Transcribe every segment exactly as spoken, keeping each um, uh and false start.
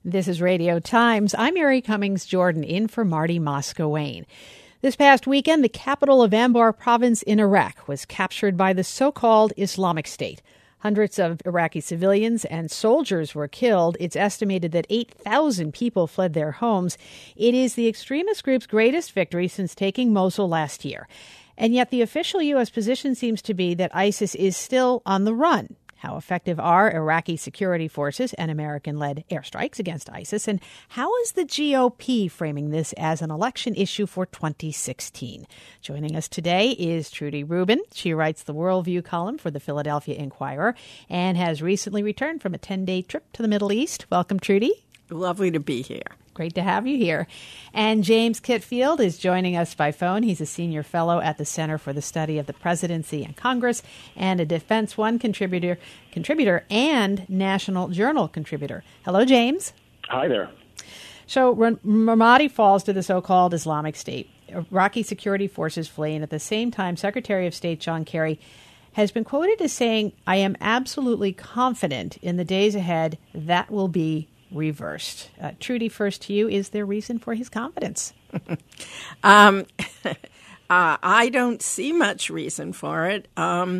This is Radio Times. I'm Mary Cummings Jordan, in for Marty Moscowain. This past weekend, the capital of Anbar province in Iraq was captured by the so-called Islamic State. Hundreds of Iraqi civilians and soldiers were killed. It's estimated that eight thousand people fled their homes. It is the extremist group's greatest victory since taking Mosul last year. And yet the official U S position seems to be that ISIS is still on the run. How effective are Iraqi security forces and American-led airstrikes against ISIS? And how is the G O P framing this as an election issue for twenty sixteen? Joining us today is Trudy Rubin. She writes the Worldview column for the Philadelphia Inquirer and has recently returned from a ten-day trip to the Middle East. Welcome, Trudy. Lovely to be here. Great to have you here. And James Kitfield is joining us by phone. He's a senior fellow at the Center for the Study of the Presidency and Congress and a Defense One contributor, contributor and National Journal contributor. Hello, James. Hi there. So Ramadi falls to the so-called Islamic State. Iraqi security forces flee, and at the same time, Secretary of State John Kerry has been quoted as saying, "I am absolutely confident in the days ahead that will be reversed." Uh, Trudy, first to you, is there reason for his confidence? um, uh, I don't see much reason for it. Um,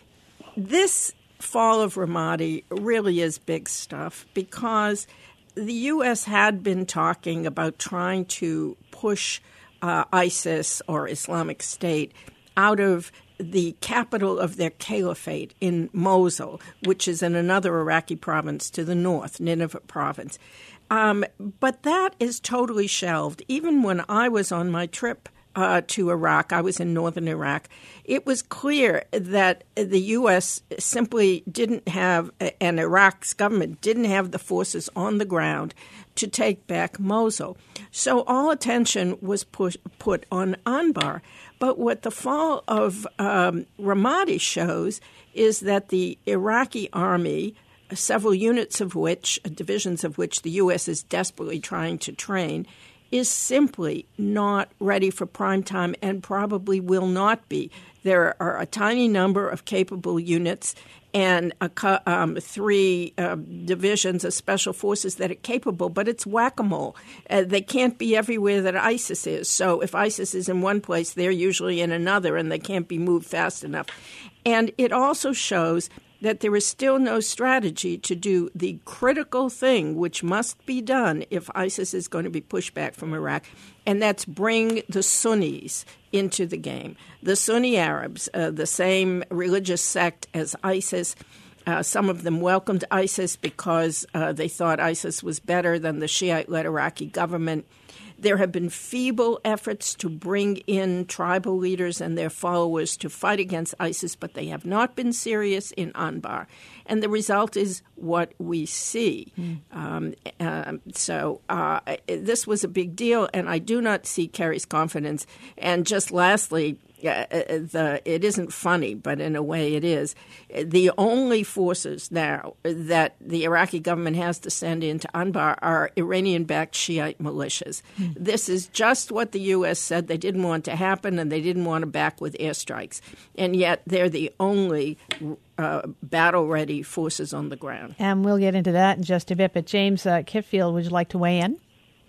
this fall of Ramadi really is big stuff because the U S had been talking about trying to push uh, ISIS or Islamic State out of the capital of their caliphate in Mosul, which is in another Iraqi province to the north, Nineveh province. Um, but that is totally shelved. Even when I was on my trip uh, to Iraq, I was in northern Iraq, it was clear that the U S simply didn't have, and Iraq's government didn't have the forces on the ground to take back Mosul. So all attention was push, put on Anbar. But what the fall of um, Ramadi shows is that the Iraqi army, several units of which, divisions of which the U S is desperately trying to train, is simply not ready for prime time and probably will not be. There are a tiny number of capable units and a, um, three uh, divisions of special forces that are capable, but it's whack-a-mole. Uh, they can't be everywhere that ISIS is. So if ISIS is in one place, they're usually in another, and they can't be moved fast enough. And it also shows that there is still no strategy to do the critical thing which must be done if ISIS is going to be pushed back from Iraq, and that's bring the Sunnis into the game. The Sunni Arabs, uh, the same religious sect as ISIS, uh, some of them welcomed ISIS because uh, they thought ISIS was better than the Shiite-led Iraqi government. There have been feeble efforts to bring in tribal leaders and their followers to fight against ISIS, but they have not been serious in Anbar. And the result is what we see. Mm. Um, uh, so uh, this was a big deal, and I do not see Kerry's confidence. And just lastly, Uh, the, it isn't funny, but in a way it is. The only forces now that the Iraqi government has to send into Anbar are Iranian-backed Shiite militias. Mm. This is just what the U S said they didn't want to happen, and they didn't want to back with airstrikes. And yet they're the only uh, battle-ready forces on the ground. And we'll get into that in just a bit. But James uh, Kitfield, would you like to weigh in?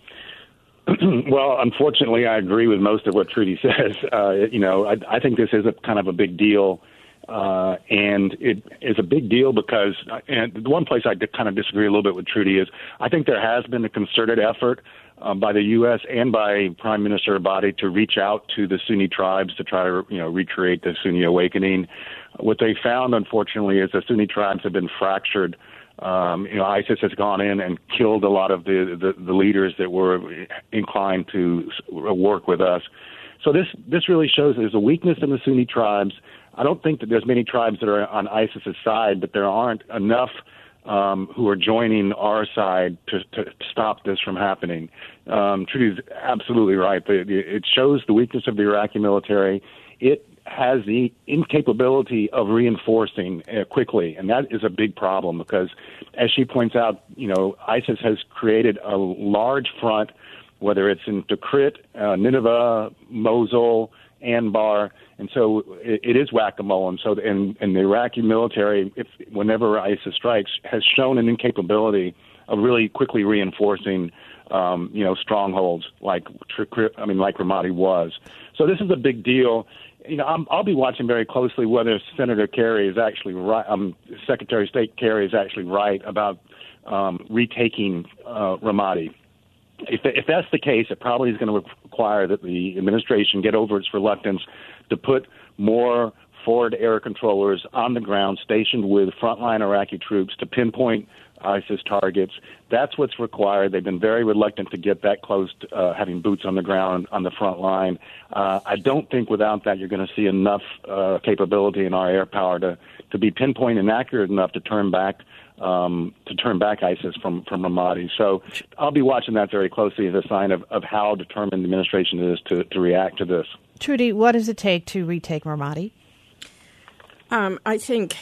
Well, unfortunately, I agree with most of what Trudy says. Uh, you know, I, I think this is a kind of a big deal, uh, and it is a big deal because, and the one place I kind of disagree a little bit with Trudy is I think there has been a concerted effort um, by the U S and by Prime Minister Abadi to reach out to the Sunni tribes to try to, you know, recreate the Sunni awakening. What they found, unfortunately, is the Sunni tribes have been fractured. Um, you know, ISIS has gone in and killed a lot of the, the, the leaders that were inclined to work with us. So this this really shows there's a weakness in the Sunni tribes. I don't think that there's many tribes that are on ISIS's side, but there aren't enough um, who are joining our side to, to stop this from happening. Um, Trudy's absolutely right. It shows the weakness of the Iraqi military. It has the incapability of reinforcing uh, quickly, and that is a big problem because, as she points out, you know, ISIS has created a large front, whether it's in Tikrit, uh, Nineveh, Mosul, Anbar, and so it, it is whack-a-mole. And so, and, and the Iraqi military, if whenever ISIS strikes, has shown an incapability of really quickly reinforcing, um, you know, strongholds like I mean, like Ramadi was. So this is a big deal. You know, I'm, I'll be watching very closely whether Senator Kerry is actually right. Um, Secretary of State Kerry is actually right about um, retaking uh, Ramadi. If, if that's the case, it probably is going to require that the administration get over its reluctance to put more forward air controllers on the ground stationed with frontline Iraqi troops to pinpoint ISIS targets. That's what's required. They've been very reluctant to get that close to uh, having boots on the ground on the front line. Uh, I don't think without that you're going to see enough uh, capability in our air power to, to be pinpoint and accurate enough to turn back um, to turn back ISIS from, from Ramadi. So I'll be watching that very closely as a sign of, of how determined the administration is to, to react to this. Trudy, what does it take to retake Ramadi? Um, I think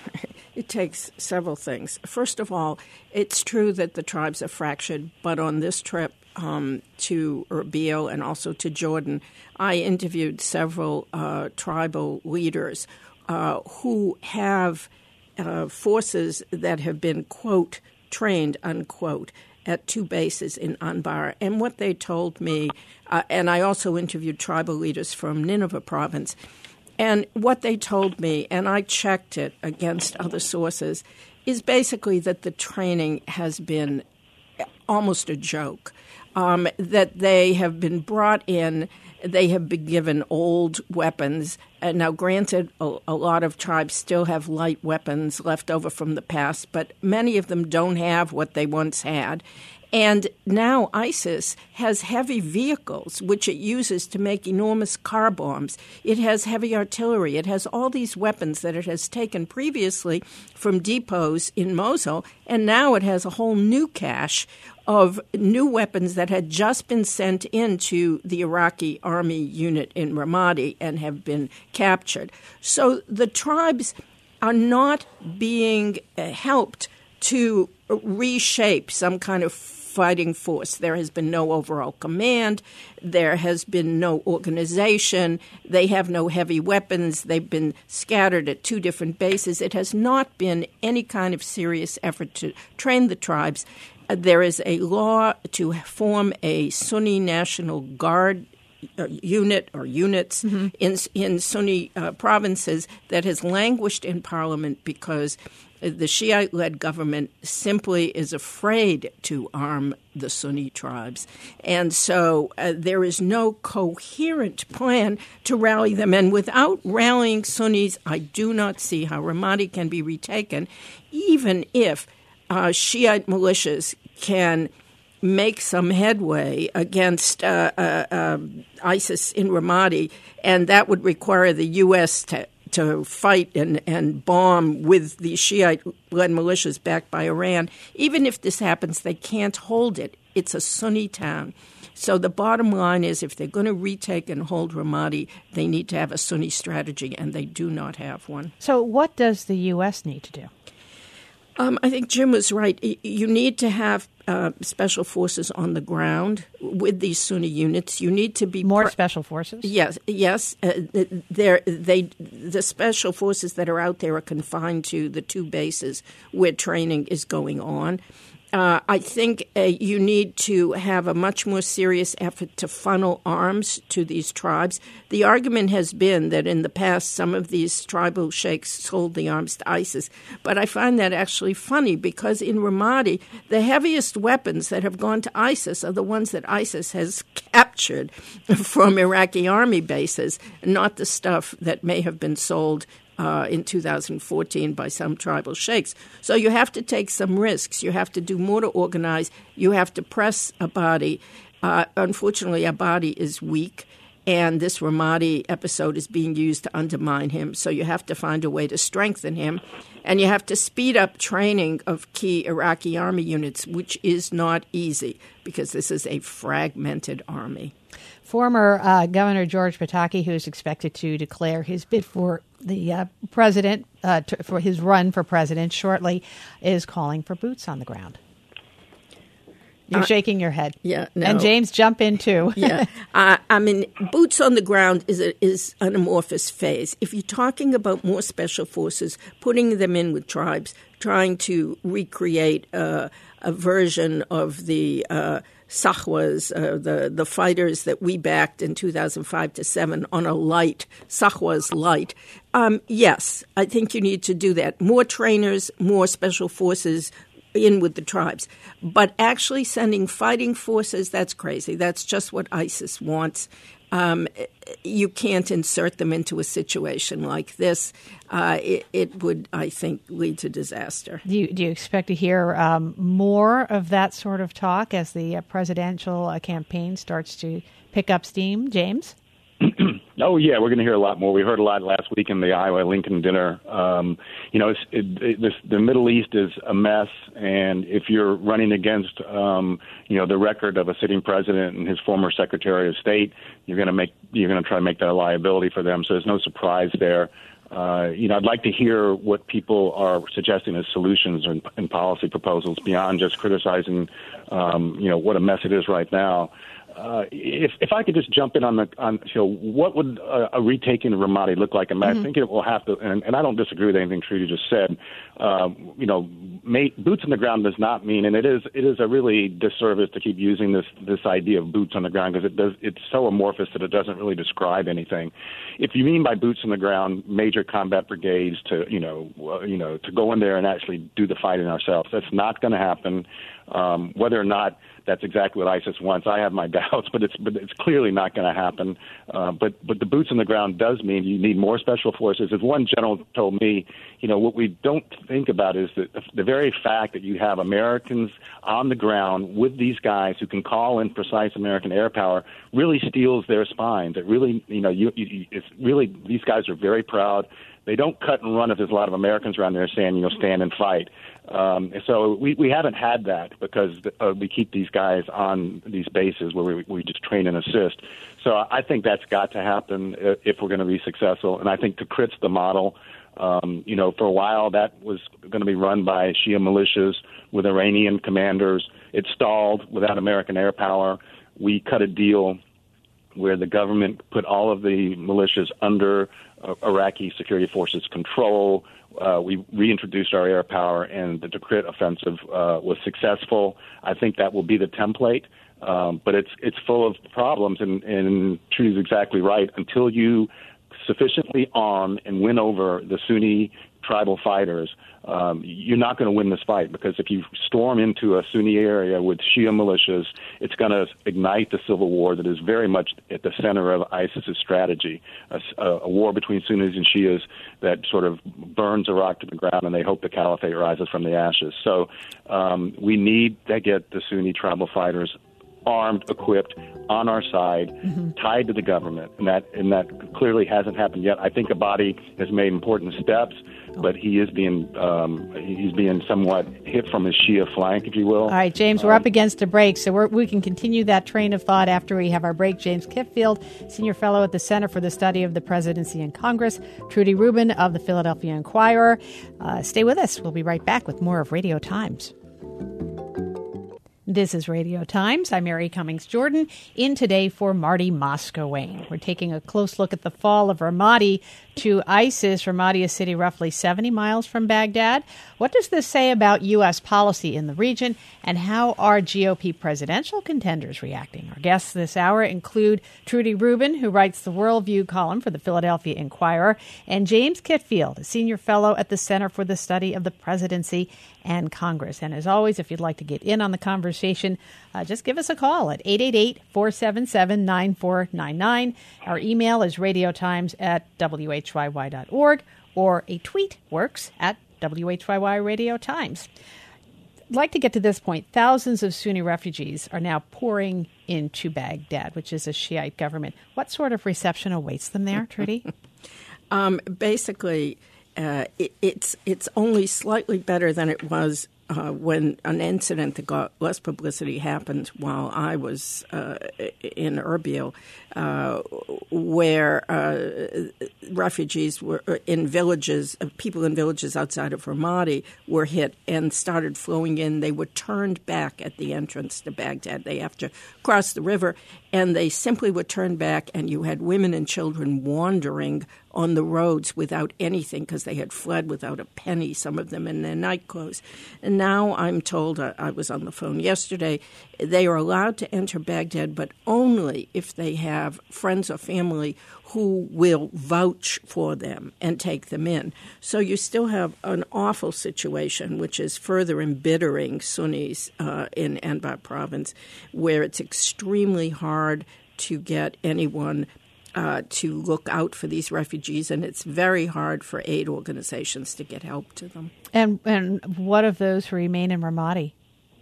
it takes several things. First of all, it's true that the tribes are fractured, but on this trip um, to Erbil and also to Jordan, I interviewed several uh, tribal leaders uh, who have uh, forces that have been, quote, trained, unquote, at two bases in Anbar. And what they told me, uh, and I also interviewed tribal leaders from Nineveh province, and what they told me, and I checked it against other sources, is basically that the training has been almost a joke, um, that they have been brought in, they have been given old weapons. And now, granted, a, a lot of tribes still have light weapons left over from the past, but many of them don't have what they once had. And now ISIS has heavy vehicles, which it uses to make enormous car bombs. It has heavy artillery. It has all these weapons that it has taken previously from depots in Mosul, and now it has a whole new cache of new weapons that had just been sent into the Iraqi army unit in Ramadi and have been captured. So the tribes are not being uh, helped to reshape some kind of fighting force. There has been no overall command. There has been no organization. They have no heavy weapons. They've been scattered at two different bases. It has not been any kind of serious effort to train the tribes. Uh, there is a law to form a Sunni National Guard uh, unit or units mm-hmm. in, in Sunni uh, provinces that has languished in parliament because the Shiite-led government simply is afraid to arm the Sunni tribes. And so uh, there is no coherent plan to rally them. And without rallying Sunnis, I do not see how Ramadi can be retaken, even if uh, Shiite militias can make some headway against uh, uh, uh, ISIS in Ramadi, and that would require the U S to to fight and, and bomb with the Shiite-led militias backed by Iran. Even if this happens, they can't hold it. It's a Sunni town. So the bottom line is if they're going to retake and hold Ramadi, they need to have a Sunni strategy, and they do not have one. So what does the U S need to do? Um, I think Jim was right. You need to have uh, special forces on the ground with these Sunni units. You need to be more pr- special forces. Yes, yes. Uh, they the special forces that are out there are confined to the two bases where training is going on. Uh, I think uh, you need to have a much more serious effort to funnel arms to these tribes. The argument has been that in the past some of these tribal sheikhs sold the arms to ISIS, but I find that actually funny because in Ramadi, the heaviest weapons that have gone to ISIS are the ones that ISIS has captured from Iraqi army bases, not the stuff that may have been sold Uh, in two thousand fourteen by some tribal sheikhs. So you have to take some risks. You have to do more to organize. You have to press Abadi. Uh, unfortunately, Abadi is weak, and this Ramadi episode is being used to undermine him. So you have to find a way to strengthen him, and you have to speed up training of key Iraqi army units, which is not easy because this is a fragmented army. Former uh, Governor George Pataki, who is expected to declare his bid for the uh, president, uh, t- for his run for president shortly, is calling for boots on the ground. You're uh, shaking your head. Yeah, no. And James, jump in too. yeah, uh, I mean, boots on the ground is a, is an amorphous phase. If you're talking about more special forces, putting them in with tribes, trying to recreate uh, a version of the uh, Sahwas, uh, the the fighters that we backed in two thousand five to seven on a light, Sahwas light. Um, yes, I think you need to do that. More trainers, more special forces in with the tribes. But actually sending fighting forces, that's crazy. That's just what ISIS wants. Um, you can't insert them into a situation like this. Uh, it, it would, I think, lead to disaster. Do you, do you expect to hear um, more of that sort of talk as the uh, presidential uh, campaign starts to pick up steam? James? Oh, yeah, we're going to hear a lot more. We heard a lot last week in the Iowa Lincoln dinner. Um, you know, it's, it, it, this, the Middle East is a mess, and if you're running against, um, you know, the record of a sitting president and his former Secretary of State, you're going to make you're going to try to make that a liability for them. So there's no surprise there. Uh, you know, I'd like to hear what people are suggesting as solutions and, and policy proposals beyond just criticizing, um, you know, what a mess it is right now. Uh, if if I could just jump in on the on you know what would a, a retaking of Ramadi look like? I, mean, mm-hmm. I think it will have to, and, and I don't disagree with anything Trudy just said. Um, you know, may, boots on the ground does not mean, and it is it is a really disservice to keep using this this idea of boots on the ground because it does it's so amorphous that it doesn't really describe anything. If you mean by boots on the ground, major combat brigades to you know uh, you know to go in there and actually do the fighting ourselves, that's not going to happen. Um, whether or not that's exactly what ISIS wants, I have my doubts, but it's but it's clearly not going to happen. Uh, but but the boots on the ground does mean you need more special forces. As one general told me, you know, what we don't think about is that the very fact that you have Americans on the ground with these guys who can call in precise American air power really steals their spines. It really, you know, you, you, it's really these guys are very proud. They don't cut and run if there's a lot of Americans around there saying, you know, stand and fight. Um, so we, we haven't had that because uh, we keep these guys on these bases where we, we just train and assist. So I think that's got to happen if we're going to be successful. And I think Tikrit's the model. Um, you know, for a while that was going to be run by Shia militias with Iranian commanders. It stalled without American air power. We cut a deal where the government put all of the militias under uh, Iraqi security forces' control. Uh, we reintroduced our air power, and the Tikrit offensive uh, was successful. I think that will be the template, um, but it's it's full of problems, and, and Trudy's exactly right. Until you sufficiently arm and win over the Sunni tribal fighters, um, you're not going to win this fight, because if you storm into a Sunni area with Shia militias, it's going to ignite the civil war that is very much at the center of ISIS's strategy, a, a war between Sunnis and Shias that sort of burns Iraq to the ground, and they hope the caliphate rises from the ashes. So um, we need to get the Sunni tribal fighters armed, equipped, on our side, mm-hmm. tied to the government, and that and that clearly hasn't happened yet. I think Abadi has made important steps, but he is being um, he's being somewhat hit from his Shia flank, if you will. All right, James, we're um, up against a break, so we're, we can continue that train of thought after we have our break. James Kitfield, Senior Fellow at the Center for the Study of the Presidency and Congress, Trudy Rubin of the Philadelphia Inquirer. Uh, stay with us. We'll be right back with more of Radio Times. This is Radio Times. I'm Mary Cummings Jordan, in today for Marty Moskowayne. We're taking a close look at the fall of Ramadi to ISIS. Ramadi, a city roughly seventy miles from Baghdad. What does this say about U S policy in the region, and how are G O P presidential contenders reacting? Our guests this hour include Trudy Rubin, who writes the Worldview column for the Philadelphia Inquirer, and James Kitfield, a senior fellow at the Center for the Study of the Presidency and Congress. And as always, if you'd like to get in on the conversation, uh, just give us a call at eight eight eight, four seven seven, nine four nine nine. Our email is radiotimes at w h y y dot org, or a tweet works at W H Y Y Radio Times. I'd like to get to this point. Thousands of Sunni refugees are now pouring into Baghdad, which is a Shiite government. What sort of reception awaits them there, Trudy? um, basically, uh, it, it's it's only slightly better than it was uh, when an incident that got less publicity happened while I was uh, in Erbil, uh, where uh, refugees were in villages, uh, people in villages outside of Ramadi were hit and started flowing in. They were turned back at the entrance to Baghdad. They have to cross the river, and they simply were turned back, and you had women and children wandering on the roads without anything because they had fled without a penny, some of them in their night clothes. And now I'm told, I, I was on the phone yesterday, they are allowed to enter Baghdad, but only if they have friends or family who will vouch for them and take them in. So you still have an awful situation, which is further embittering Sunnis uh, in Anbar province, where it's extremely hard to get anyone uh, to look out for these refugees, and it's very hard for aid organizations to get help to them. And and what of those who remain in Ramadi?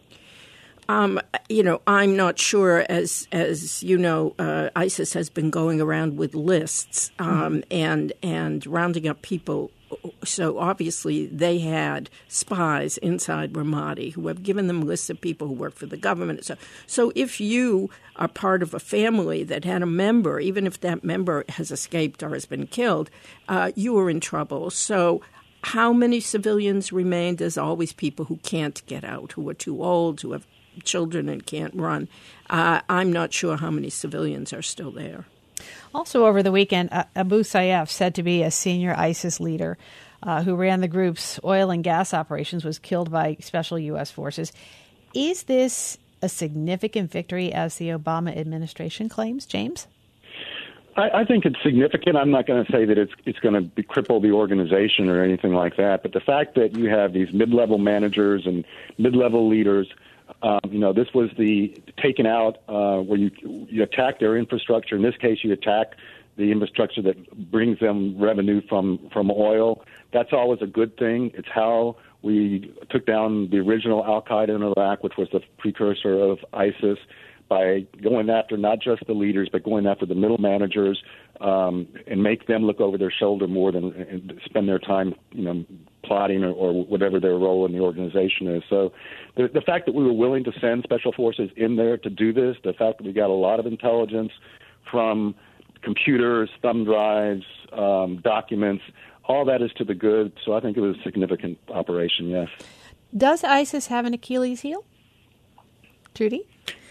Um, you know, I'm not sure. As as you know, uh, ISIS has been going around with lists um, mm-hmm. and and rounding up people. So obviously they had spies inside Ramadi who have given them lists of people who work for the government. So, so if you are part of a family that had a member, even if that member has escaped or has been killed, uh, you are in trouble. So how many civilians remain? There's always people who can't get out, who are too old, who have children and can't run. Uh, I'm not sure how many civilians are still there. Also over the weekend, uh, Abu Sayyaf, said to be a senior ISIS leader uh, who ran the group's oil and gas operations, was killed by special U S forces. Is this a significant victory, as the Obama administration claims, James? I, I think it's significant. I'm not going to say that it's it's going to be, cripple the organization or anything like that. But the fact that you have these mid-level managers and mid-level leaders, um, you know, this was the taken out uh, where you you attack their infrastructure. In this case, you attack the infrastructure that brings them revenue from, from oil. That's always a good thing. It's how we took down the original Al-Qaeda in Iraq, which was the precursor of ISIS, by going after not just the leaders, but going after the middle managers um, and make them look over their shoulder more than and spend their time, you know, plotting or, or whatever their role in the organization is. So the, the fact that we were willing to send special forces in there to do this, the fact that we got a lot of intelligence from computers, thumb drives, um, documents, all that is to the good. So I think it was a significant operation, yes. Does ISIS have an Achilles heel? Trudy?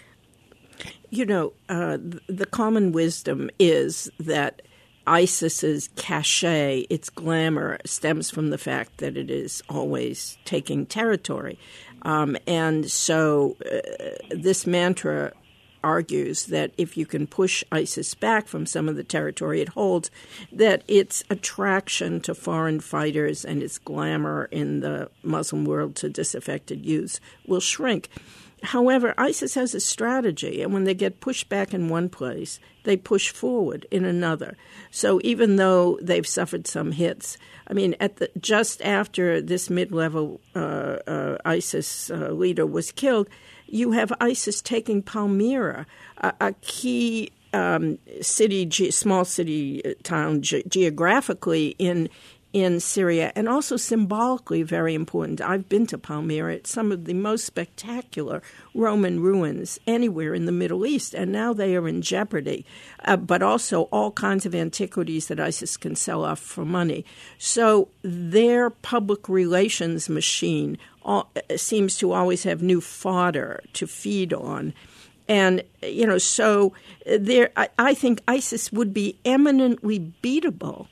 You know, uh, the common wisdom is that ISIS's cachet, its glamour, stems from the fact that it is always taking territory. Um, and so uh, this mantra argues that if you can push ISIS back from some of the territory it holds, that its attraction to foreign fighters and its glamour in the Muslim world to disaffected youths will shrink. However, ISIS has a strategy, and when they get pushed back in one place, they push forward in another. So even though they've suffered some hits, I mean, at the, just after this mid-level uh, uh, ISIS uh, leader was killed, you have ISIS taking Palmyra, a, a key um, city, ge- small city uh, town ge- geographically in in Syria, and also symbolically very important. I've been to Palmyra. It's some of the most spectacular Roman ruins anywhere in the Middle East, and now they are in jeopardy, uh, but also all kinds of antiquities that ISIS can sell off for money. So their public relations machine all, seems to always have new fodder to feed on. And, you know, so there, I, I think ISIS would be eminently beatable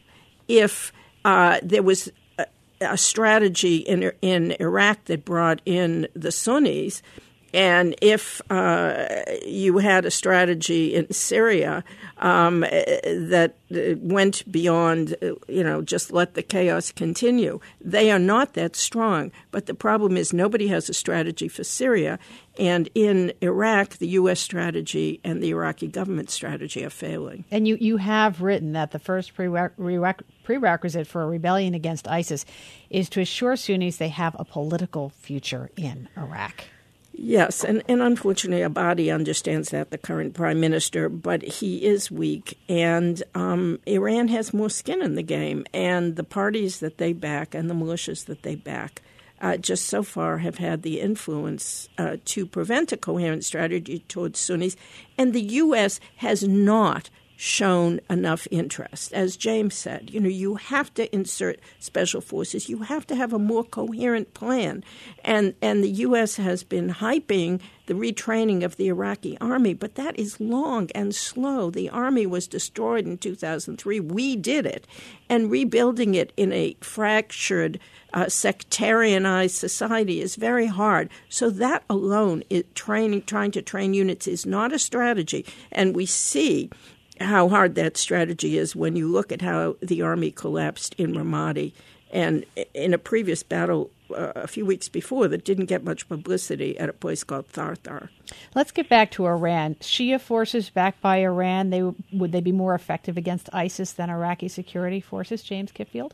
if Uh, there was a, a strategy in in Iraq that brought in the Sunnis, and if uh, you had a strategy in Syria um, that went beyond, you know, just let the chaos continue, they are not that strong. But the problem is nobody has a strategy for Syria, and in Iraq, the U S strategy and the Iraqi government strategy are failing. And you, you have written that the first prereq- prerequisite for a rebellion against ISIS is to assure Sunnis they have a political future in Iraq. Yes, and, and unfortunately, Abadi understands that, the current prime minister, but he is weak, and um, Iran has more skin in the game, and the parties that they back and the militias that they back uh, just so far have had the influence uh, to prevent a coherent strategy towards Sunnis, and the U S has not shown enough interest. As James said, you know, you have to insert special forces. You have to have a more coherent plan. And and the U S has been hyping the retraining of the Iraqi army, but that is long and slow. The army was destroyed in two thousand three. We did it. And rebuilding it in a fractured, uh, sectarianized society is very hard. So that alone, it, training, trying to train units is not a strategy. And we see how hard that strategy is when you look at how the army collapsed in Ramadi and in a previous battle uh, a few weeks before that didn't get much publicity at a place called Tharthar. Let's get back to Iran. Shia forces backed by Iran, they would they be more effective against ISIS than Iraqi security forces, James Kitfield?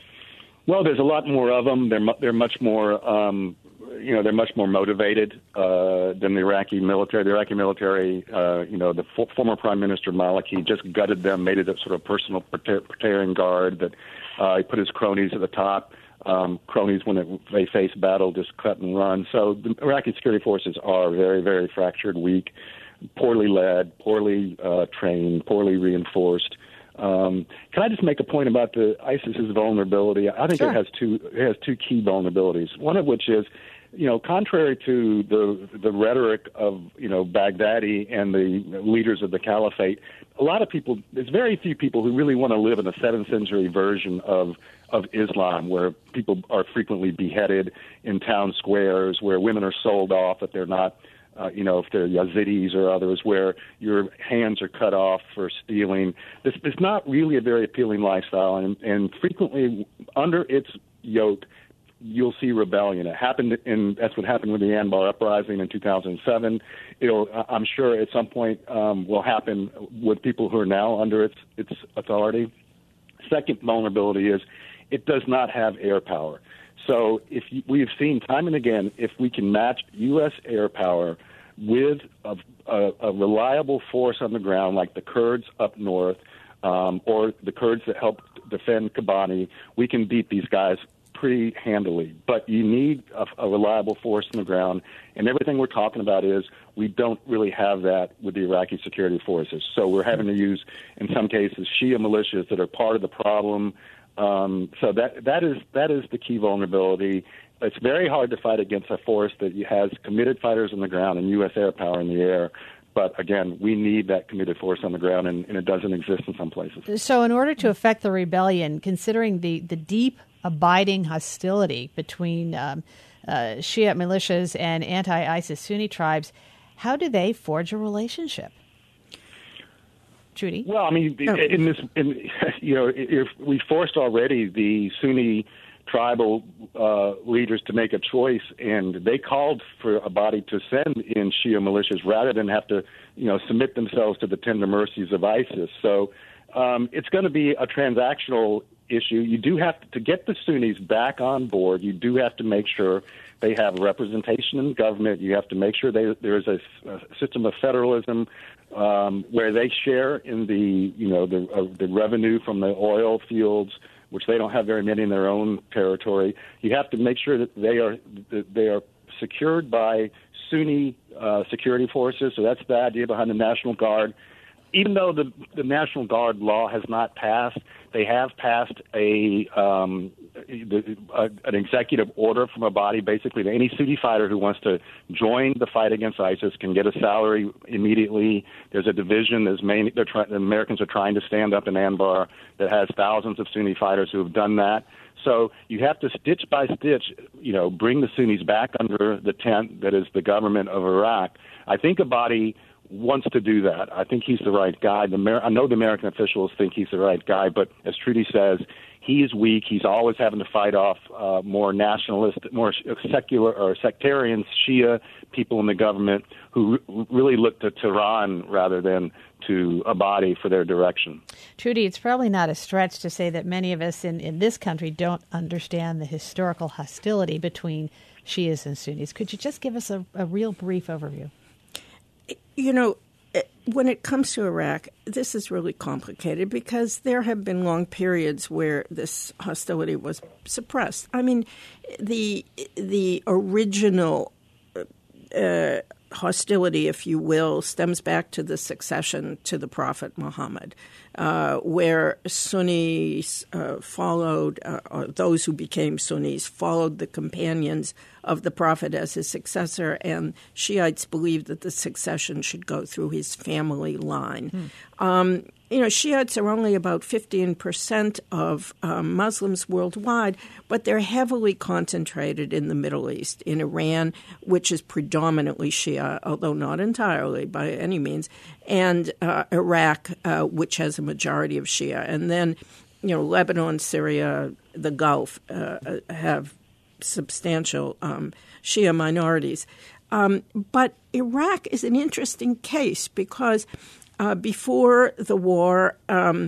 Well, there's a lot more of them. They're mu- they're much more um, you know they're much more motivated uh, than the Iraqi military. The Iraqi military, uh, you know, the f- former Prime Minister Maliki just gutted them, made it a sort of personal Praetorian guard that uh, he put his cronies at the top. Um, cronies, when it, they face battle, just cut and run. So the Iraqi security forces are very, very fractured, weak, poorly led, poorly uh, trained, poorly reinforced. Um, can I just make a point about the ISIS's vulnerability? I think Sure. it has two it has two key vulnerabilities. One of which is, you know, contrary to the the rhetoric of, you know, Baghdadi and the leaders of the caliphate, a lot of people, there's very few people who really want to live in a seventh century version of of Islam, where people are frequently beheaded in town squares, where women are sold off if they're not, uh, you know, if they're Yazidis or others, where your hands are cut off for stealing. This is not really a very appealing lifestyle, and, and frequently under its yoke, you'll see rebellion. It happened in that's what happened with the Anbar uprising in two thousand seven. It'll, I'm sure, at some point um, will happen with people who are now under its its authority. Second vulnerability is it does not have air power. So if you, we've seen time and again, if we can match U S air power with a, a, a reliable force on the ground, like the Kurds up north, um, or the Kurds that help defend Kobani, we can beat these guys pretty handily. But you need a, a reliable force on the ground, and everything we're talking about is we don't really have that with the Iraqi security forces. So we're having to use, in some cases, Shia militias that are part of the problem. Um, so that that is that is the key vulnerability. It's very hard to fight against a force that has committed fighters on the ground and U S air power in the air. But again, we need that committed force on the ground, and, and it doesn't exist in some places. So in order to affect the rebellion, considering the, the deep, abiding hostility between um, uh, Shiite militias and anti-ISIS Sunni tribes, how do they forge a relationship? Trudy? Well, I mean, Oh. in this, in, you know, if we forced already the Sunni tribal uh, leaders to make a choice, and they called for a body to send in Shia militias rather than have to, you know, submit themselves to the tender mercies of ISIS. So um, it's going to be a transactional issue. You do have to, to get the Sunnis back on board, you do have to make sure they have representation in government. You have to make sure they, there is a, a system of federalism um, where they share in the, you know, the, uh, the revenue from the oil fields, which they don't have very many in their own territory. You have to make sure that they are that they are secured by Sunni uh, security forces. So that's the idea behind the National Guard. Even though the, the National Guard law has not passed, they have passed a, um, the, a an executive order from a body basically that any Sunni fighter who wants to join the fight against ISIS can get a salary immediately. There's a division. There's main, they're try, the Americans are trying to stand up in Anbar that has thousands of Sunni fighters who have done that. So you have to stitch by stitch, you know, bring the Sunnis back under the tent that is the government of Iraq. I think a body wants to do that. I think he's the right guy. The Amer- I know the American officials think he's the right guy, but as Trudy says, he is weak. He's always having to fight off uh, more nationalist, more secular or sectarian Shia people in the government who r- really look to Tehran rather than to Abadi for their direction. Trudy, it's probably not a stretch to say that many of us in, in this country don't understand the historical hostility between Shias and Sunnis. Could you just give us a, a real brief overview? You know, when it comes to Iraq, this is really complicated because there have been long periods where this hostility was suppressed. I mean, the the original uh, hostility, if you will, stems back to the succession to the Prophet Muhammad, uh, where Sunnis uh, followed, uh, or those who became Sunnis followed the companions of the Prophet as his successor, and Shiites believed that the succession should go through his family line. Hmm. Um, you know, Shiites are only about fifteen percent of um, Muslims worldwide, but they're heavily concentrated in the Middle East, in Iran, which is predominantly Shia, although not entirely by any means, and uh, Iraq, uh, which has a majority of Shia. And then, you know, Lebanon, Syria, the Gulf uh, have substantial um, Shia minorities. Um, but Iraq is an interesting case because uh, before the war, um,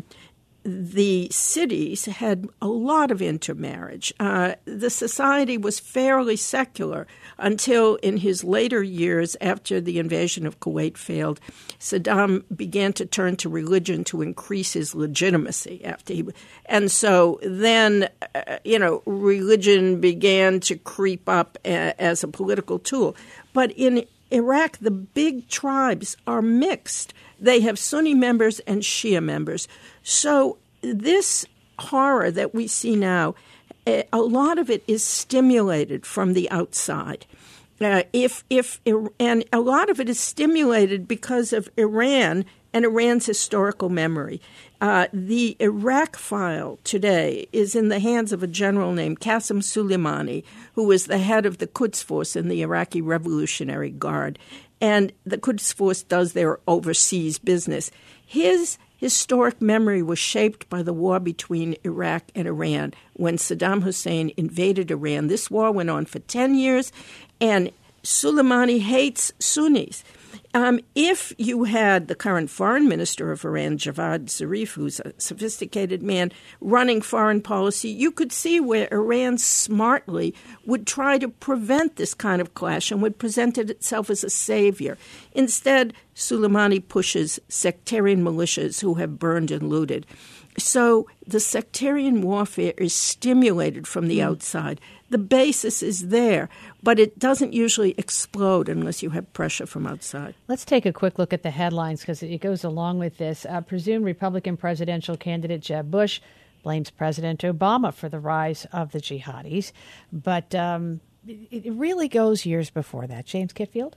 the cities had a lot of intermarriage. Uh, the society was fairly secular until in his later years, after the invasion of Kuwait failed, Saddam began to turn to religion to increase his legitimacy. After he, and so then, uh, you know, religion began to creep up a, as a political tool. But in Iraq, the big tribes are mixed. They have Sunni members and Shia members. So this horror that we see now, a lot of it is stimulated from the outside. Uh, if if and a lot of it is stimulated because of Iran and Iran's historical memory. Uh, the Iraq file today is in the hands of a general named Qasem Soleimani, who was the head of the Quds Force in the Iraqi Revolutionary Guard. And the Quds Force does their overseas business. His historic memory was shaped by the war between Iraq and Iran when Saddam Hussein invaded Iran. This war went on for ten years, and Soleimani hates Sunnis. Um, if you had the current foreign minister of Iran, Javad Zarif, who's a sophisticated man, running foreign policy, you could see where Iran smartly would try to prevent this kind of clash and would present it itself as a savior. Instead, Soleimani pushes sectarian militias who have burned and looted. So the sectarian warfare is stimulated from the mm. outside. The basis is there, but it doesn't usually explode unless you have pressure from outside. Let's take a quick look at the headlines because it goes along with this. Uh, presumed Republican presidential candidate Jeb Bush blames President Obama for the rise of the jihadis, but um, it, it really goes years before that. James Kitfield?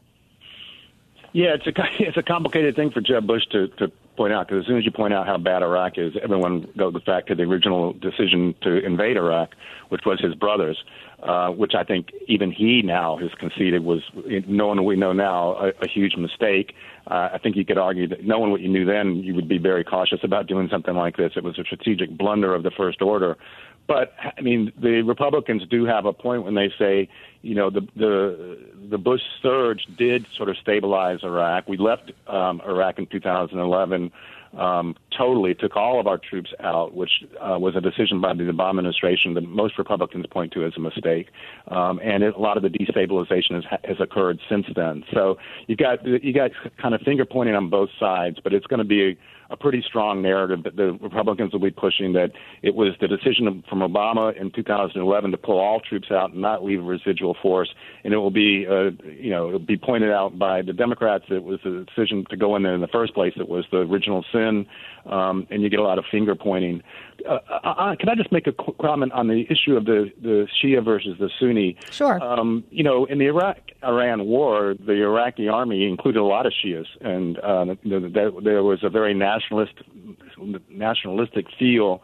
Yeah, it's a it's a complicated thing for Jeb Bush to, to point out, because as soon as you point out how bad Iraq is, everyone goes back to the original decision to invade Iraq, which was his brother's, uh, which I think even he now has conceded was, knowing what we know now, a, a huge mistake. Uh, I think you could argue that knowing what you knew then, you would be very cautious about doing something like this. It was a strategic blunder of the first order. But, I mean, the Republicans do have a point when they say, you know, the the, the Bush surge did sort of stabilize Iraq. We left um, Iraq in two thousand eleven, um, totally took all of our troops out, which uh, was a decision by the Obama administration that most Republicans point to as a mistake. Um, and it, a lot of the destabilization has, has occurred since then. So you got you got kind of finger pointing on both sides, but it's going to be a, a pretty strong narrative that the Republicans will be pushing, that it was the decision from Obama in two thousand eleven to pull all troops out and not leave a residual force. And it will be, uh, you know, it'll be pointed out by the Democrats that it was the decision to go in there in the first place that was the original sin. Um, and you get a lot of finger pointing. Uh, uh, can I just make a quick comment on the issue of the, the Shia versus the Sunni? Sure. Um, you know, in the Iraq-Iran war, the Iraqi army included a lot of Shias, and uh, there, there was a very nationalist, nationalistic feel,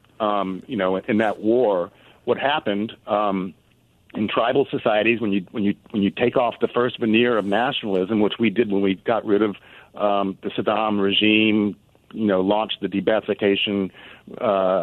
um, you know, in that war. What happened um, in tribal societies when you when you when you take off the first veneer of nationalism, which we did when we got rid of um, the Saddam regime, you know, launched the de-Baathification uh,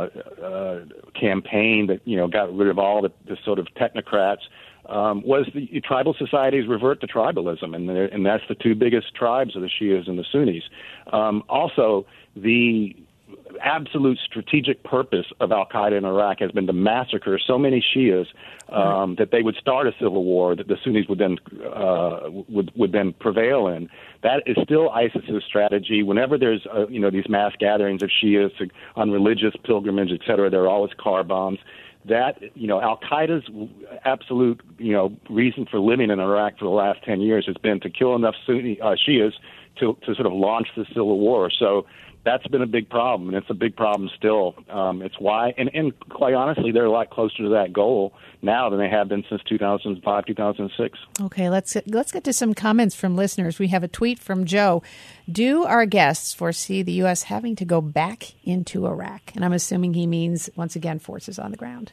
uh, campaign that, you know, got rid of all the, the sort of technocrats, um, was the tribal societies revert to tribalism, and and that's the two biggest tribes of the Shias and the Sunnis. Um, also, the absolute strategic purpose of al-Qaeda in Iraq has been to massacre so many Shias um, right. that they would start a civil war that the Sunnis would then uh, would would then prevail in. That is still ISIS's strategy. Whenever there's uh, you know these mass gatherings of Shias on religious pilgrimage, et cetera, there are always car bombs. that, you know, Al-Qaeda's absolute, you know, reason for living in Iraq for the last ten years has been to kill enough Sunni uh, Shias to, to sort of launch the civil war. So that's been a big problem, and it's a big problem still. Um, it's why, and, and quite honestly, they're a lot closer to that goal now than they have been since two thousand five, two thousand six. Okay, let's let's get to some comments from listeners. We have a tweet from Joe. Do our guests foresee the U S having to go back into Iraq? And I'm assuming he means, once again, forces on the ground.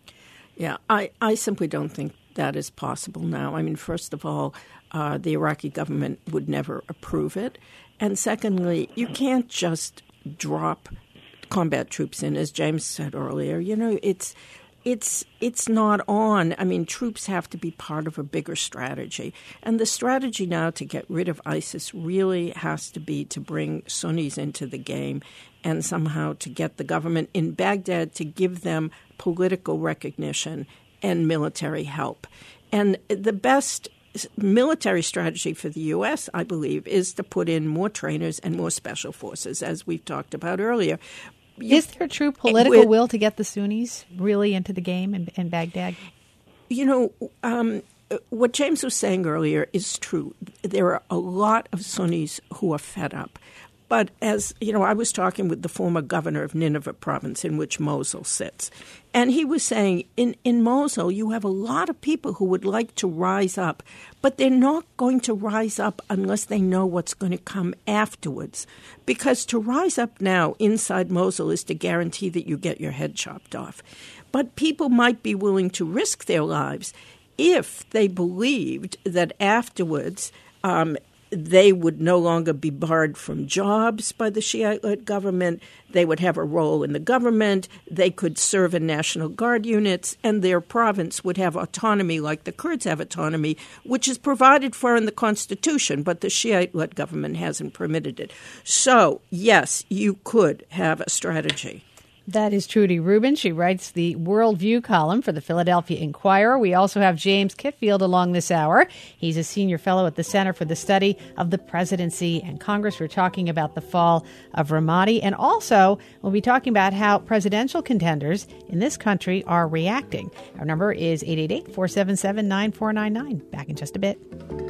Yeah, I, I simply don't think that is possible now. I mean, first of all, uh, the Iraqi government would never approve it. And secondly, you can't just drop combat troops in, as James said earlier. You know, it's it's it's not on. I mean, troops have to be part of a bigger strategy. And the strategy now to get rid of ISIS really has to be to bring Sunnis into the game and somehow to get the government in Baghdad to give them political recognition and military help. And the best military strategy for the U S, I believe, is to put in more trainers and more special forces, as we've talked about earlier. You, is there true political with, will to get the Sunnis really into the game in, in Baghdad? You know, um, what James was saying earlier is true. There are a lot of Sunnis who are fed up. But as, you know, I was talking with the former governor of Nineveh province, in which Mosul sits, and he was saying in, in Mosul you have a lot of people who would like to rise up, but they're not going to rise up unless they know what's going to come afterwards. Because to rise up now inside Mosul is to guarantee that you get your head chopped off. But people might be willing to risk their lives if they believed that afterwards um, they would no longer be barred from jobs by the Shiite-led government. They would have a role in the government. They could serve in National Guard units, and their province would have autonomy like the Kurds have autonomy, which is provided for in the Constitution, but the Shiite-led government hasn't permitted it. So, yes, you could have a strategy. That is Trudy Rubin. She writes the Worldview column for the Philadelphia Inquirer. We also have James Kitfield along this hour. He's a senior fellow at the Center for the Study of the Presidency and Congress. We're talking about the fall of Ramadi. And also, we'll be talking about how presidential contenders in this country are reacting. Our number is eight eight eight, four seven seven, nine four nine nine. Back in just a bit.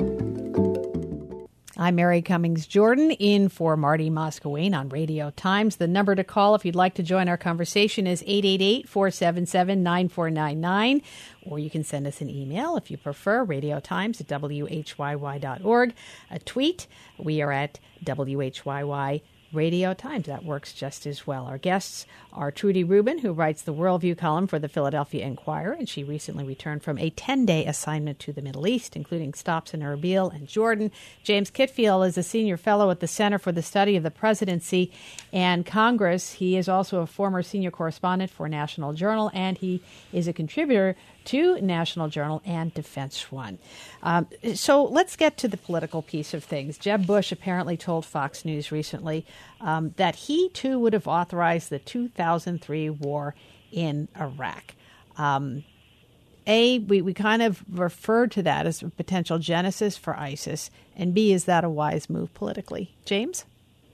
I'm Mary Cummings Jordan, in for Marty Moskowayne on Radio Times. The number to call if you'd like to join our conversation is eight eight eight, four seven seven, nine four nine nine, or you can send us an email if you prefer, Radio Times at W H Y Y dot org. A tweet, we are at W H Y Y Radio Times. That works just as well. Our guests are Trudy Rubin, who writes the Worldview column for the Philadelphia Inquirer, and she recently returned from a ten-day assignment to the Middle East, including stops in Erbil and Jordan. James Kitfield is a senior fellow at the Center for the Study of the Presidency and Congress. He is also a former senior correspondent for National Journal, and he is a contributor to National Journal and Defense One. Um, so let's get to the political piece of things. Jeb Bush apparently told Fox News recently um, that he, too, would have authorized the two thousand three war in Iraq. Um, A, we, we kind of referred to that as a potential genesis for ISIS, and B, is that a wise move politically? James?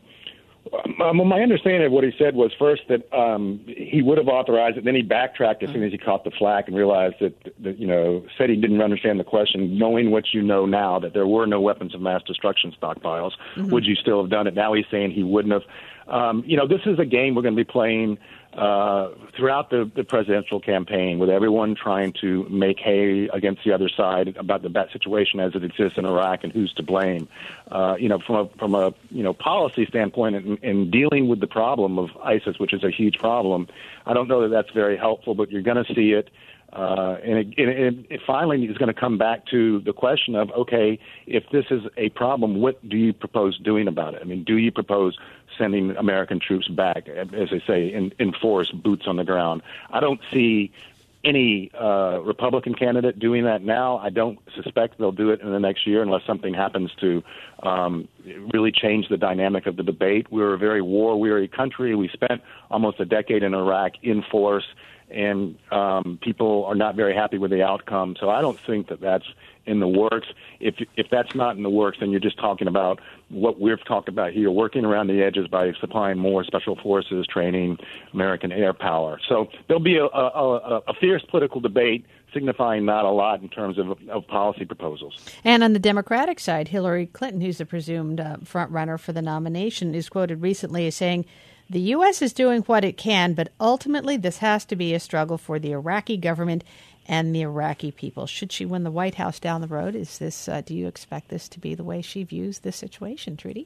Um, well, my understanding of what he said was first that um, he would have authorized it, then he backtracked as soon as he caught the flack and realized that, that, you know, said he didn't understand the question. Knowing what you know now, that there were no weapons of mass destruction stockpiles, mm-hmm. would you still have done it? Now he's saying he wouldn't have. Um, you know, this is a game we're going to be playing uh, throughout the, the presidential campaign, with everyone trying to make hay against the other side about the bad situation as it exists in Iraq and who's to blame. Uh, you know, from a from a you know policy standpoint, in, in dealing with the problem of ISIS, which is a huge problem, I don't know that that's very helpful, but you're going to see it. Uh, and it, it, it finally is going to come back to the question of, okay, if this is a problem, what do you propose doing about it? I mean, do you propose sending American troops back, as they say, in, in force, boots on the ground? I don't see any uh, Republican candidate doing that now. I don't suspect they'll do it in the next year unless something happens to um, really change the dynamic of the debate. We're a very war-weary country. We spent almost a decade in Iraq in force. and um, people are not very happy with the outcome. So I don't think that that's in the works. If if that's not in the works, then you're just talking about what we've talked about here, working around the edges by supplying more special forces training, American air power. So there'll be a, a, a fierce political debate signifying not a lot in terms of, of policy proposals. And on the Democratic side, Hillary Clinton, who's the presumed uh, front runner for the nomination, is quoted recently as saying, "The U S is doing what it can, but ultimately this has to be a struggle for the Iraqi government and the Iraqi people." Should she win the White House down the road, is this? Uh, do you expect this to be the way she views this situation, Trudy?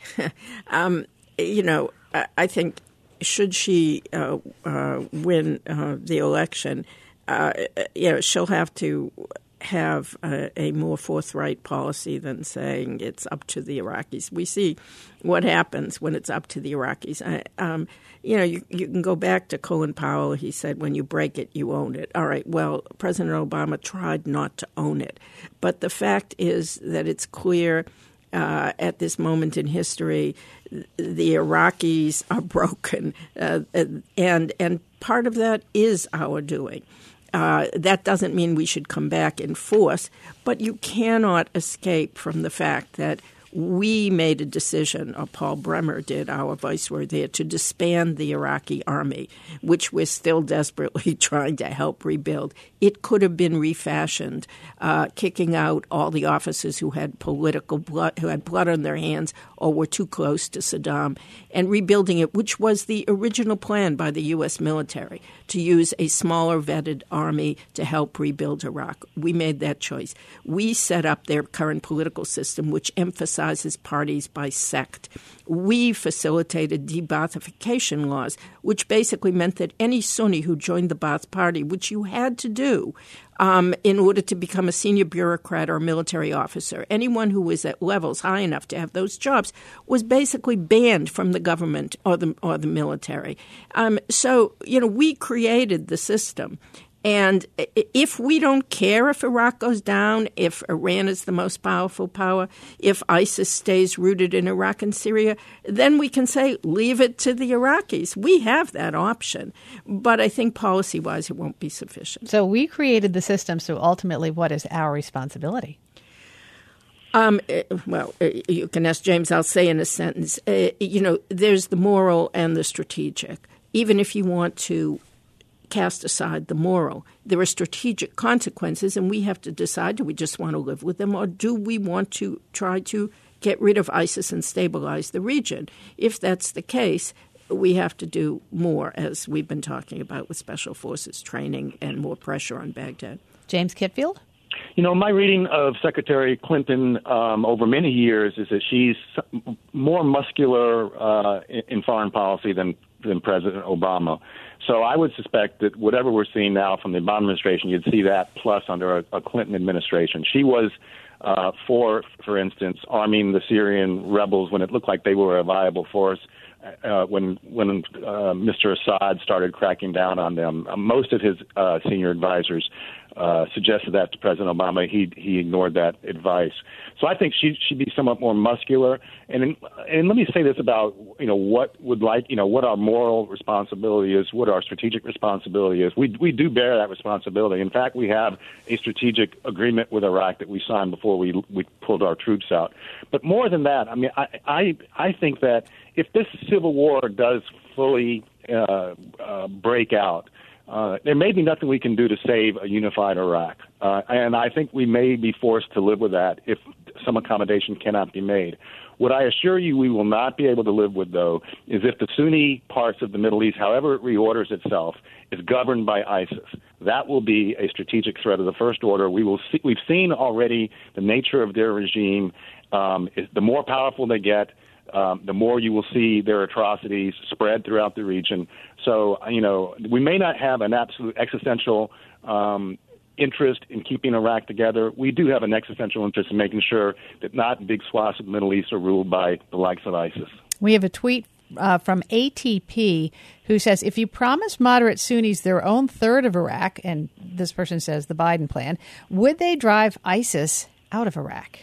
um, you know, I, I think should she uh, uh, win uh, the election, uh, you know, she'll have to have a, a more forthright policy than saying it's up to the Iraqis. We see what happens when it's up to the Iraqis. I, um, you know, you, you can go back to Colin Powell. He said, when you break it, you own it. All right, well, President Obama tried not to own it. But the fact is that it's clear uh, at this moment in history, the Iraqis are broken. Uh, and, and part of that is our doing. Uh, that doesn't mean we should come back in force, but you cannot escape from the fact that we made a decision, or Paul Bremer did, our viceroy there, to disband the Iraqi army, which we're still desperately trying to help rebuild. It could have been refashioned, uh, kicking out all the officers who had political blood, who had blood on their hands or were too close to Saddam, and rebuilding it, which was the original plan by the U S military, to use a smaller vetted army to help rebuild Iraq. We made that choice. We set up their current political system, which emphasizes parties by sect. We facilitated de-Baathification laws, which basically meant that any Sunni who joined the Baath party, which you had to do um, in order to become a senior bureaucrat or a military officer, anyone who was at levels high enough to have those jobs was basically banned from the government or the or the military. Um, so, you know, we created the system. And if we don't care if Iraq goes down, if Iran is the most powerful power, if ISIS stays rooted in Iraq and Syria, then we can say, leave it to the Iraqis. We have that option. But I think policy-wise, it won't be sufficient. So we created the system, so ultimately, what is our responsibility? Um, well, you can ask James. I'll say in a sentence, uh, you know, there's the moral and the strategic. Even if you want to cast aside the moral, there are strategic consequences, and we have to decide, do we just want to live with them, or do we want to try to get rid of ISIS and stabilize the region? If that's the case, we have to do more, as we've been talking about with special forces training and more pressure on Baghdad. James Kitfield? You know, my reading of Secretary Clinton um, over many years is that she's more muscular uh, in foreign policy than, than President Obama. So I would suspect that whatever we're seeing now from the Obama administration, you'd see that plus under a, a Clinton administration. She was uh, for, for instance, arming the Syrian rebels when it looked like they were a viable force. Uh, when when uh, Mister Assad started cracking down on them, uh, most of his uh, senior advisors uh, suggested that to President Obama. He he ignored that advice. So I think she should be somewhat more muscular. And and let me say this about you know what would like you know what our moral responsibility is, what our strategic responsibility is. We we do bear that responsibility. In fact, we have a strategic agreement with Iraq that we signed before we we pulled our troops out. But more than that, I mean, I I, I think that if this civil war does fully uh, uh, break out, uh, there may be nothing we can do to save a unified Iraq. Uh, and I think we may be forced to live with that if some accommodation cannot be made. What I assure you we will not be able to live with, though, is if the Sunni parts of the Middle East, however it reorders itself, is governed by ISIS. That will be a strategic threat of the first order. We will see, we've seen already the nature of their regime. Um, is the more powerful they get, Um, the more you will see their atrocities spread throughout the region. So, you know, we may not have an absolute existential um, interest in keeping Iraq together. We do have an existential interest in making sure that not big swaths of the Middle East are ruled by the likes of ISIS. We have a tweet uh, from A T P who says, if you promise moderate Sunnis their own third of Iraq, and this person says the Biden plan, would they drive ISIS out of Iraq?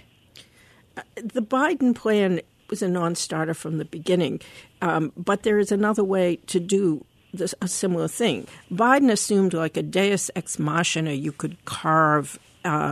Uh, the Biden plan was a non-starter from the beginning. Um, but there is another way to do this, a similar thing. Biden assumed like a deus ex machina you could carve uh,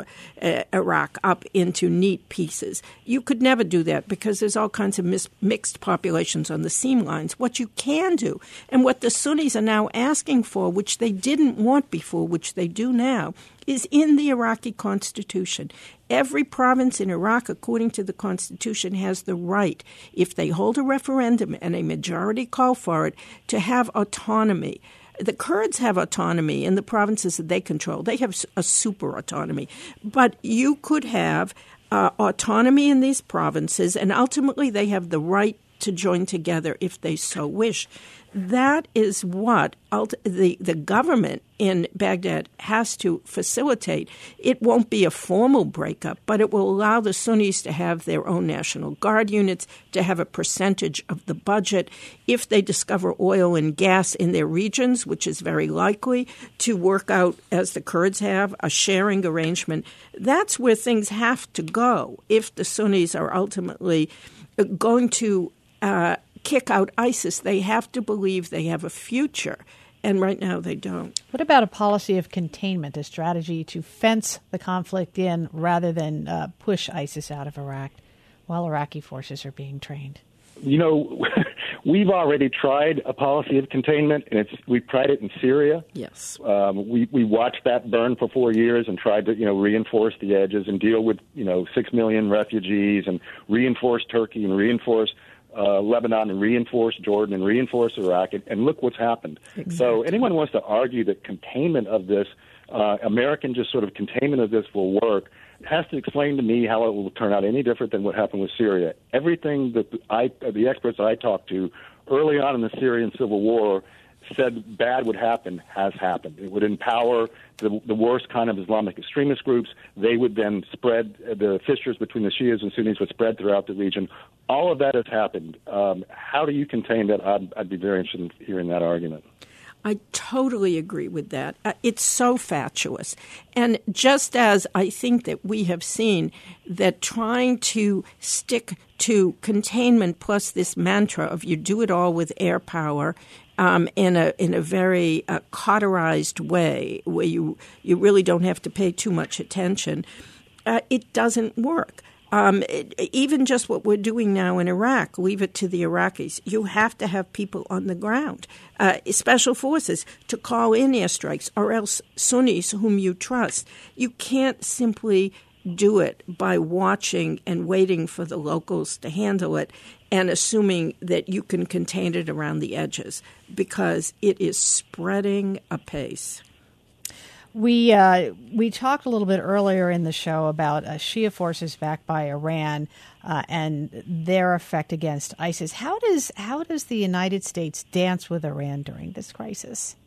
Iraq up into neat pieces. You could never do that because there's all kinds of mis- mixed populations on the seam lines. What you can do, and what the Sunnis are now asking for, which they didn't want before, which they do now, is in the Iraqi constitution. Every province in Iraq, according to the constitution, has the right, if they hold a referendum and a majority call for it, to have autonomy. The Kurds have autonomy in the provinces that they control. They have a super autonomy. But you could have uh, autonomy in these provinces, and ultimately they have the right to join together if they so wish. That is what the, the government in Baghdad has to facilitate. It won't be a formal breakup, but it will allow the Sunnis to have their own National Guard units, to have a percentage of the budget. If they discover oil and gas in their regions, which is very likely, to work out, as the Kurds have, a sharing arrangement. That's where things have to go if the Sunnis are ultimately going to uh, kick out ISIS. They have to believe they have a future, and right now they don't. What about a policy of containment, a strategy to fence the conflict in rather than uh, push ISIS out of Iraq while Iraqi forces are being trained? You know, we've already tried a policy of containment, and it's we've tried it in Syria. Yes. Um, we, we watched that burn for four years and tried to, you know, reinforce the edges and deal with, you know, six million refugees and reinforce Turkey and reinforce Uh, Lebanon and reinforce Jordan and reinforce Iraq, and, and look what's happened. Exactly. So anyone who wants to argue that containment of this, uh, American just sort of containment of this will work, has to explain to me how it will turn out any different than what happened with Syria. Everything that I, the experts I talked to early on in the Syrian civil war said bad would happen has happened. It would empower the, the worst kind of Islamic extremist groups. They would then spread, the fissures between the Shias and Sunnis would spread throughout the region. All of that has happened. Um, how do you contain that? I'd, I'd be very interested in hearing that argument. I totally agree with that. Uh, it's so fatuous. And just as I think that we have seen that trying to stick to containment plus this mantra of you do it all with air power um, in a in a very uh, cauterized way where you, you really don't have to pay too much attention, uh, it doesn't work. Um, it, even just what we're doing now in Iraq, leave it to the Iraqis. You have to have people on the ground, uh, special forces, to call in airstrikes, or else Sunnis whom you trust. You can't simply do it by watching and waiting for the locals to handle it and assuming that you can contain it around the edges, because it is spreading apace. We uh, we talked a little bit earlier in the show about uh, Shia forces backed by Iran uh, and their effect against ISIS. How does how does the United States dance with Iran during this crisis?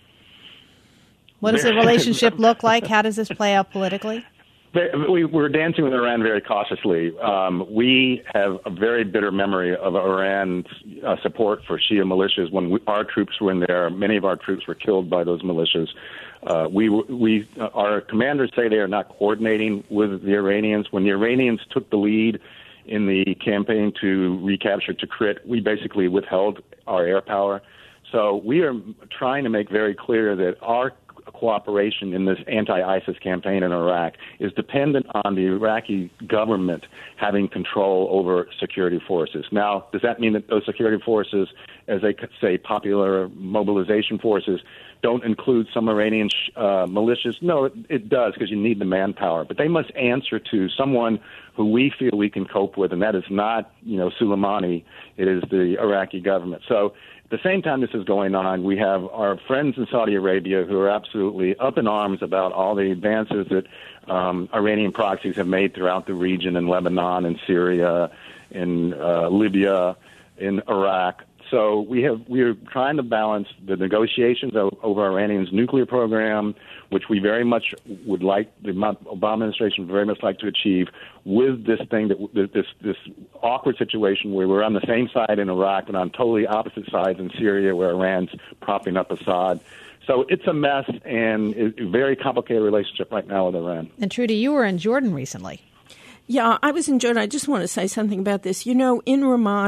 What does the relationship look like? How does this play out politically? We, we're dancing with Iran very cautiously. Um, we have a very bitter memory of Iran's uh, support for Shia militias. When we, our troops were in there, many of our troops were killed by those militias. Uh, we, we, uh, our commanders say they are not coordinating with the Iranians. When the Iranians took the lead in the campaign to recapture Tikrit, we basically withheld our air power. So we are trying to make very clear that our cooperation in this anti-ISIS campaign in Iraq is dependent on the Iraqi government having control over security forces. Now, does that mean that those security forces, as they say, popular mobilization forces, don't include some Iranian uh, militias? No, it, it does, because you need the manpower. But they must answer to someone who we feel we can cope with, and that is not, you know, Soleimani. It is the Iraqi government. So at the same time this is going on, we have our friends in Saudi Arabia who are absolutely up in arms about all the advances that um, Iranian proxies have made throughout the region, in Lebanon, in Syria, in uh, Libya, in Iraq. So we have we are trying to balance the negotiations over Iranian's nuclear program, which we very much would like, the Obama administration would very much like to achieve, with this thing that this this awkward situation where we're on the same side in Iraq but on totally opposite sides in Syria, where Iran's propping up Assad. So it's a mess and a very complicated relationship right now with Iran. And Trudy, you were in Jordan recently. Yeah, I was in Jordan. I just want to say something about this. You know, in Ramadi,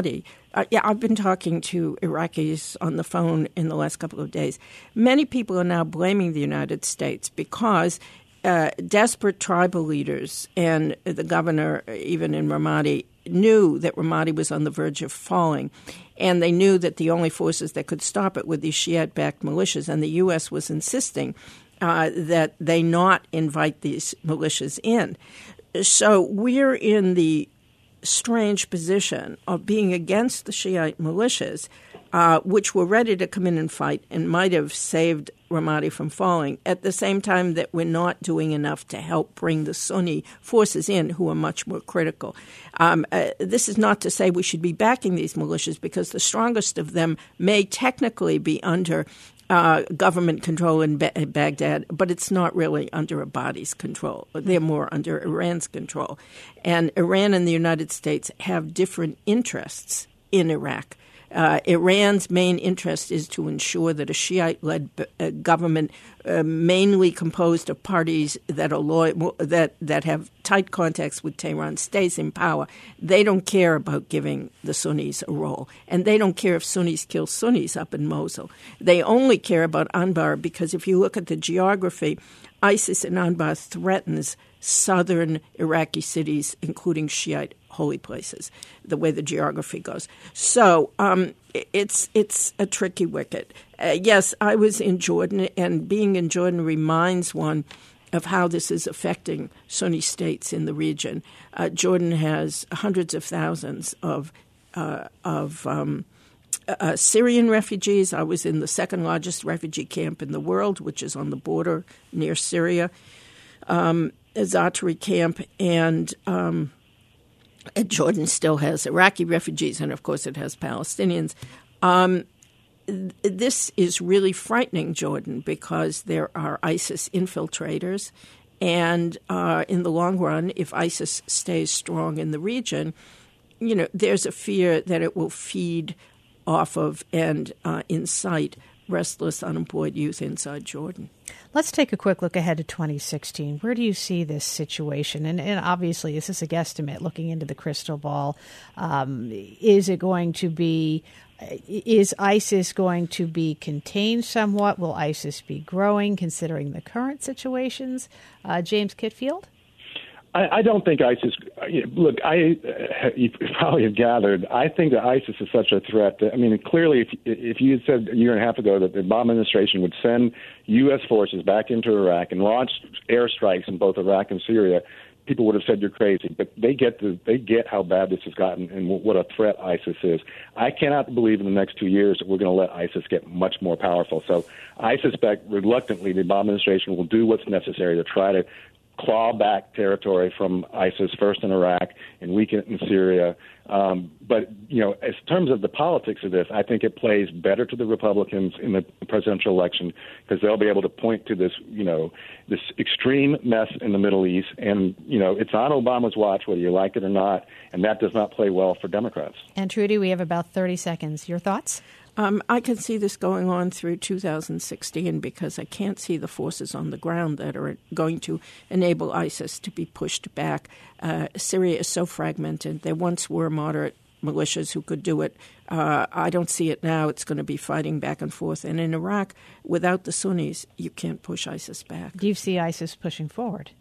uh, yeah, I've been talking to Iraqis on the phone in the last couple of days. Many people are now blaming the United States because uh, desperate tribal leaders and the governor, even in Ramadi, knew that Ramadi was on the verge of falling, and they knew that the only forces that could stop it were these Shiite-backed militias, and the U S was insisting uh, that they not invite these militias in. So we're in the strange position of being against the Shiite militias, uh, which were ready to come in and fight and might have saved Ramadi from falling, at the same time that we're not doing enough to help bring the Sunni forces in, who are much more critical. Um, uh, this is not to say we should be backing these militias, because the strongest of them may technically be under uh, government control in ba- Baghdad, but it's not really under Abadi's control. They're more under Iran's control. And Iran and the United States have different interests in Iraq. Uh, Iran's main interest is to ensure that a Shiite-led uh, government, uh, mainly composed of parties that are loyal, that that have tight contacts with Tehran, stays in power. They don't care about giving the Sunnis a role, and they don't care if Sunnis kill Sunnis up in Mosul. They only care about Anbar because if you look at the geography, ISIS in Anbar threatens southern Iraqi cities, including Shiite holy places, the way the geography goes. So um, it's it's a tricky wicket. Uh, yes, I was in Jordan, and being in Jordan reminds one of how this is affecting Sunni states in the region. Uh, Jordan has hundreds of thousands of uh, of um, uh, Syrian refugees. I was in the second largest refugee camp in the world, which is on the border near Syria, um, Zatari camp, and um, Jordan still has Iraqi refugees, and of course it has Palestinians. Um, th- this is really frightening, Jordan, because there are ISIS infiltrators, and uh, in the long run, if ISIS stays strong in the region, you know, there's a fear that it will feed off of and uh, incite restless, unemployed youth inside Jordan. Let's take a quick look ahead to twenty sixteen. Where do you see this situation? And, and obviously, this is a guesstimate looking into the crystal ball. Um, is it going to be, is ISIS going to be contained somewhat? Will ISIS be growing considering the current situations? Uh, James Kitfield? I, I don't think ISIS. Look, I you probably have gathered. I think that ISIS is such a threat. That, I mean, clearly, if if you had said a year and a half ago that the Obama administration would send U S forces back into Iraq and launch airstrikes in both Iraq and Syria, people would have said you're crazy. But they get the they get how bad this has gotten and what a threat ISIS is. I cannot believe in the next two years that we're going to let ISIS get much more powerful. So I suspect reluctantly the Obama administration will do what's necessary to try to claw back territory from ISIS, first in Iraq and weaken it in Syria. Um, but, you know, in terms of the politics of this, I think it plays better to the Republicans in the presidential election because they'll be able to point to this, you know, this extreme mess in the Middle East. And, you know, it's on Obama's watch, whether you like it or not, and that does not play well for Democrats. And Trudy, we have about thirty seconds. Your thoughts? Um, I can see this going on through two thousand sixteen because I can't see the forces on the ground that are going to enable ISIS to be pushed back. Uh, Syria is so fragmented. There once were moderate militias who could do it. Uh, I don't see it now. It's going to be fighting back and forth. And in Iraq, without the Sunnis, you can't push ISIS back. Do you see ISIS pushing forward?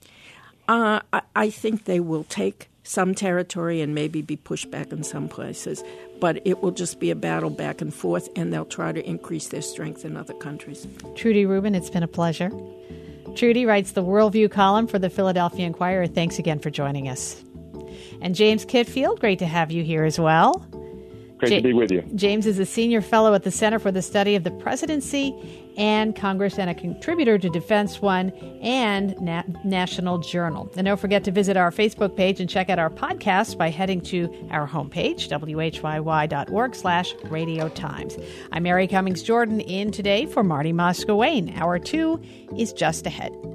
Uh, I, I think they will take some territory and maybe be pushed back in some places. But it will just be a battle back and forth, and they'll try to increase their strength in other countries. Trudy Rubin, it's been a pleasure. Trudy writes the Worldview column for the Philadelphia Inquirer. Thanks again for joining us. And James Kitfield, great to have you here as well. Great Ja- to be with you. James is a senior fellow at the Center for the Study of the Presidency and Congress and a contributor to Defense One and Na- National Journal. And don't forget to visit our Facebook page and check out our podcast by heading to our homepage, W H Y Y dot org slash Radio Times. I'm Mary Cummings Jordan in today for Marty Moscowain. Hour two is just ahead.